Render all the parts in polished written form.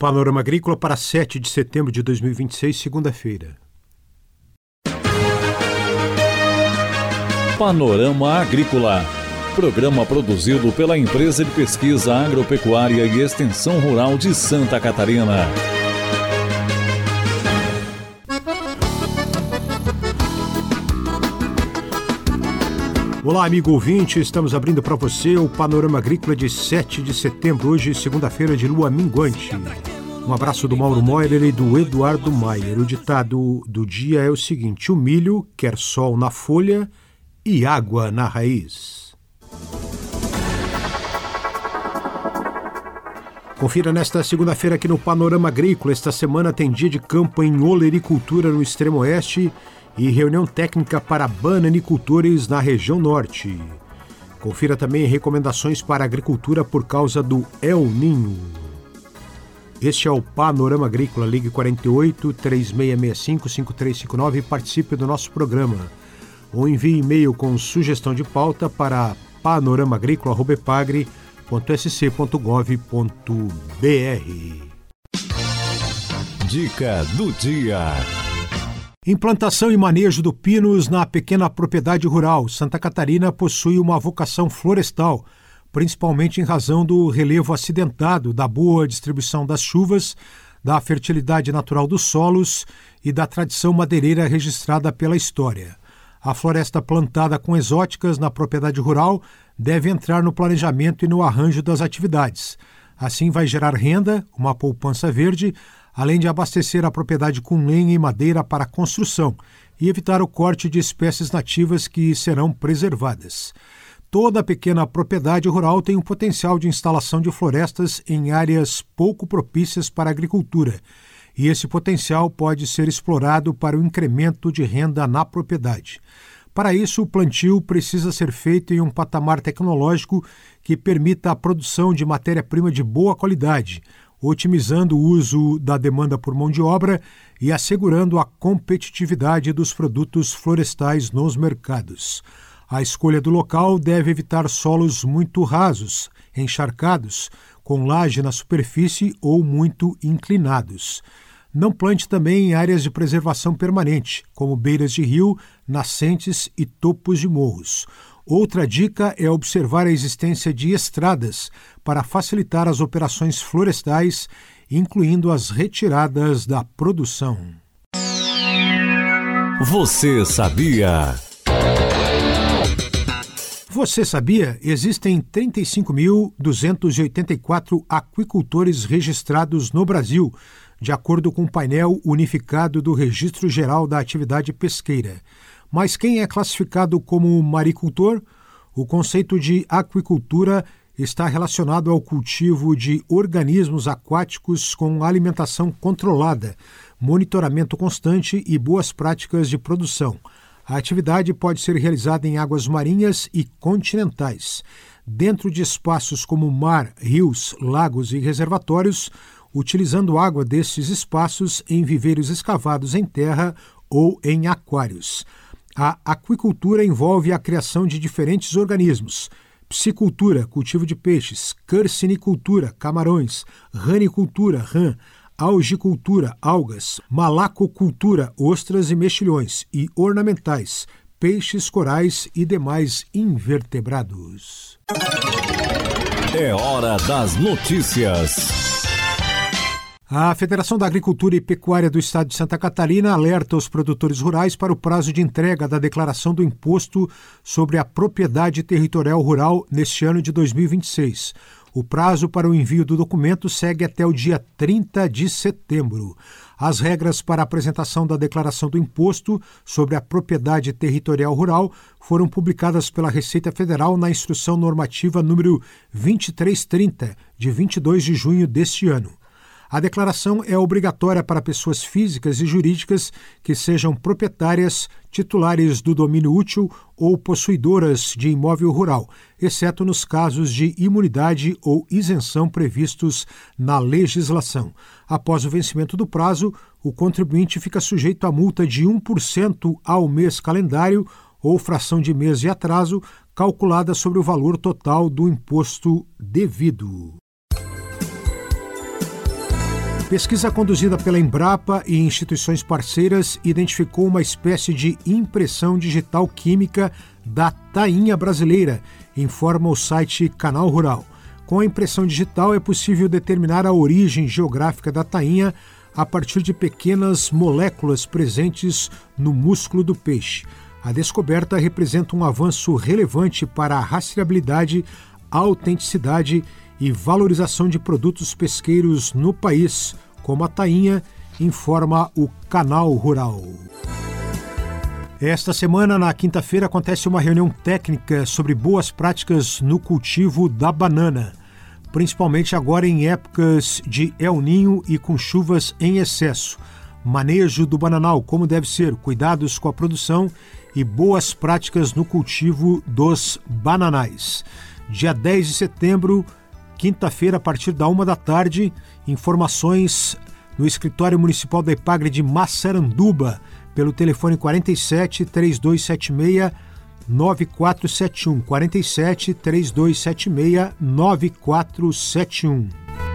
Panorama Agrícola para 7 de setembro de 2026, segunda-feira. Panorama Agrícola, programa produzido pela Empresa de Pesquisa Agropecuária e Extensão Rural de Santa Catarina. Olá, amigo ouvinte, estamos abrindo para você o Panorama Agrícola de 7 de setembro, hoje segunda-feira de lua minguante. Um abraço do Mauro Moirer e do Eduardo Maier. O ditado do dia é o seguinte: o milho quer sol na folha e água na raiz. Confira nesta segunda-feira aqui no Panorama Agrícola. Esta semana tem dia de campo em olericultura no extremo oeste e reunião técnica para bananicultores na região norte. Confira também recomendações para a agricultura por causa do El Niño. Este é o Panorama Agrícola. Ligue 48-3665-5359 e participe do nosso programa. Ou envie e-mail com sugestão de pauta para panoramaagrícola@epagre.sc.gov.br. Dica do dia. Implantação e manejo do pinus na pequena propriedade rural. Santa Catarina possui uma vocação florestal, principalmente em razão do relevo acidentado, da boa distribuição das chuvas, da fertilidade natural dos solos e da tradição madeireira registrada pela história. A floresta plantada com exóticas na propriedade rural deve entrar no planejamento e no arranjo das atividades. Assim vai gerar renda, uma poupança verde, além de abastecer a propriedade com lenha e madeira para construção e evitar o corte de espécies nativas que serão preservadas. Toda pequena propriedade rural tem um potencial de instalação de florestas em áreas pouco propícias para a agricultura, e esse potencial pode ser explorado para o incremento de renda na propriedade. Para isso, o plantio precisa ser feito em um patamar tecnológico que permita a produção de matéria-prima de boa qualidade, otimizando o uso da demanda por mão de obra e assegurando a competitividade dos produtos florestais nos mercados. A escolha do local deve evitar solos muito rasos, encharcados, com laje na superfície ou muito inclinados. Não plante também em áreas de preservação permanente, como beiras de rio, nascentes e topos de morros. Outra dica é observar a existência de estradas para facilitar as operações florestais, incluindo as retiradas da produção. Você sabia? Você sabia? Existem 35.284 aquicultores registrados no Brasil, de acordo com o painel unificado do Registro Geral da Atividade Pesqueira. Mas quem é classificado como maricultor? O conceito de aquicultura está relacionado ao cultivo de organismos aquáticos com alimentação controlada, monitoramento constante e boas práticas de produção. A atividade pode ser realizada em águas marinhas e continentais, dentro de espaços como mar, rios, lagos e reservatórios, utilizando água desses espaços em viveiros escavados em terra ou em aquários. A aquicultura envolve a criação de diferentes organismos: piscicultura, cultivo de peixes; carcinicultura, camarões; ranicultura, rã; algicultura, algas; malacocultura, ostras e mexilhões; e ornamentais, peixes, corais e demais invertebrados. É hora das notícias. A Federação da Agricultura e Pecuária do Estado de Santa Catarina alerta os produtores rurais para o prazo de entrega da declaração do Imposto sobre a Propriedade Territorial Rural neste ano de 2026. O prazo para o envio do documento segue até o dia 30 de setembro. As regras para a apresentação da declaração do Imposto sobre a Propriedade Territorial Rural foram publicadas pela Receita Federal na Instrução Normativa número 2330, de 22 de junho deste ano. A declaração é obrigatória para pessoas físicas e jurídicas que sejam proprietárias, titulares do domínio útil ou possuidoras de imóvel rural, exceto nos casos de imunidade ou isenção previstos na legislação. Após o vencimento do prazo, o contribuinte fica sujeito a multa de 1% ao mês calendário ou fração de mês de atraso, calculada sobre o valor total do imposto devido. Pesquisa conduzida pela Embrapa e instituições parceiras identificou uma espécie de impressão digital química da tainha brasileira, informa o site Canal Rural. Com a impressão digital é possível determinar a origem geográfica da tainha a partir de pequenas moléculas presentes no músculo do peixe. A descoberta representa um avanço relevante para a rastreabilidade, autenticidade e valorização de produtos pesqueiros no país, como a tainha, informa o Canal Rural. Esta semana, na quinta-feira, acontece uma reunião técnica sobre boas práticas no cultivo da banana, principalmente agora em épocas de El Niño e com chuvas em excesso. Manejo do bananal, como deve ser, cuidados com a produção e boas práticas no cultivo dos bananais. Dia 10 de setembro, quinta-feira, a partir da 1h, informações no escritório municipal da Epagre de Massaranduba, pelo telefone 47 3276 9471, 47 3276 9471.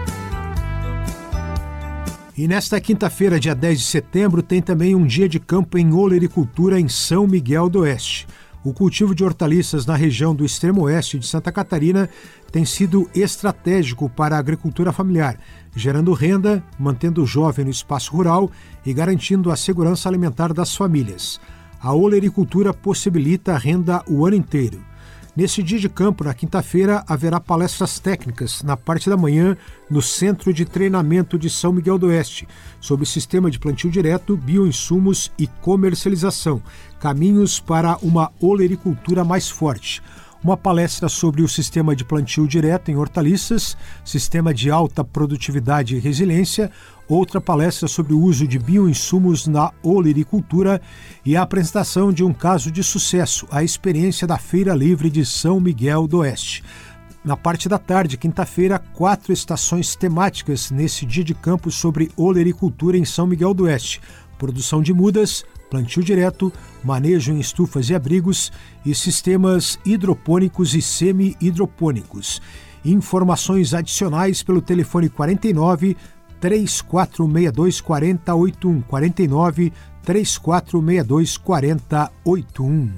E nesta quinta-feira, dia 10 de setembro, tem também um dia de campo em olericultura em São Miguel do Oeste. O cultivo de hortaliças na região do extremo oeste de Santa Catarina tem sido estratégico para a agricultura familiar, gerando renda, mantendo o jovem no espaço rural e garantindo a segurança alimentar das famílias. A olericultura possibilita a renda o ano inteiro. Nesse dia de campo, na quinta-feira, haverá palestras técnicas na parte da manhã no Centro de Treinamento de São Miguel do Oeste, sobre sistema de plantio direto, bioinsumos e comercialização, caminhos para uma olericultura mais forte. Uma palestra sobre o sistema de plantio direto em hortaliças, sistema de alta produtividade e resiliência, outra palestra sobre o uso de bioinsumos na olericultura e a apresentação de um caso de sucesso, a experiência da Feira Livre de São Miguel do Oeste. Na parte da tarde, quinta-feira, 4 estações temáticas nesse dia de campo sobre olericultura em São Miguel do Oeste. Produção de mudas, plantio direto, manejo em estufas e abrigos e sistemas hidropônicos e semi-hidropônicos. Informações adicionais pelo telefone 49 3462 4081, 49 3462 4081.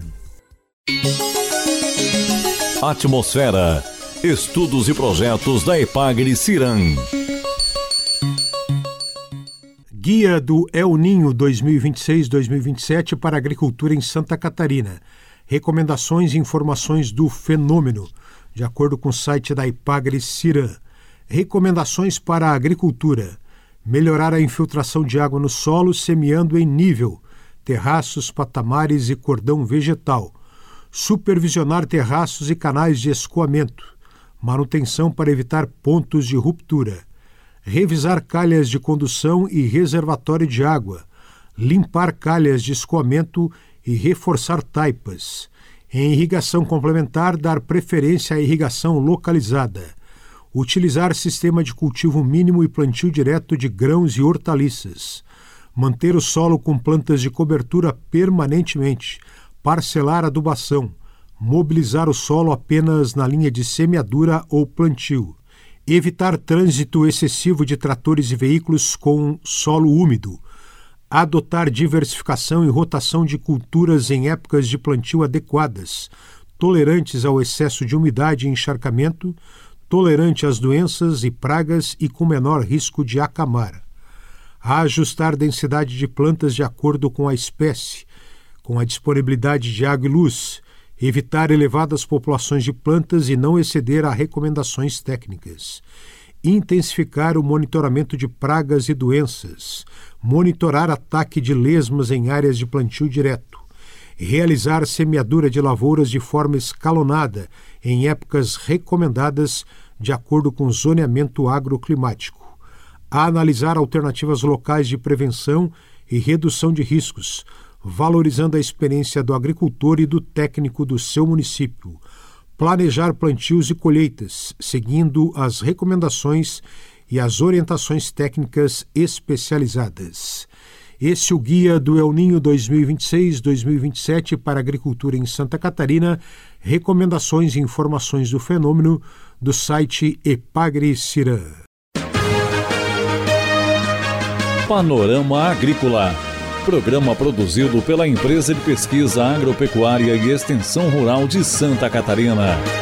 Atmosfera. Estudos e projetos da Epagre Ciran. Guia do El Niño 2026-2027 para a agricultura em Santa Catarina. Recomendações e informações do fenômeno, de acordo com o site da Epagre Ciran. Recomendações para a agricultura. Melhorar a infiltração de água no solo semeando em nível, terraços, patamares e cordão vegetal. Supervisionar terraços e canais de escoamento. Manutenção para evitar pontos de ruptura. Revisar calhas de condução e reservatório de água. Limpar calhas de escoamento e reforçar taipas. Em irrigação complementar, dar preferência à irrigação localizada. Utilizar sistema de cultivo mínimo e plantio direto de grãos e hortaliças. Manter o solo com plantas de cobertura permanentemente. Parcelar adubação. Mobilizar o solo apenas na linha de semeadura ou plantio. Evitar trânsito excessivo de tratores e veículos com solo úmido. Adotar diversificação e rotação de culturas em épocas de plantio adequadas, tolerantes ao excesso de umidade e encharcamento, tolerante às doenças e pragas e com menor risco de acamar. Ajustar densidade de plantas de acordo com a espécie, com a disponibilidade de água e luz, evitar elevadas populações de plantas e não exceder a recomendações técnicas. Intensificar o monitoramento de pragas e doenças. Monitorar ataque de lesmas em áreas de plantio direto. Realizar semeadura de lavouras de forma escalonada em épocas recomendadas de acordo com o zoneamento agroclimático. Analisar alternativas locais de prevenção e redução de riscos, valorizando a experiência do agricultor e do técnico do seu município. Planejar plantios e colheitas, seguindo as recomendações e as orientações técnicas especializadas. Esse é o guia do El Niño 2026-2027 para a agricultura em Santa Catarina. Recomendações e informações do fenômeno do site Epagre Ciran. Panorama Agrícola, programa produzido pela Empresa de Pesquisa Agropecuária e Extensão Rural de Santa Catarina.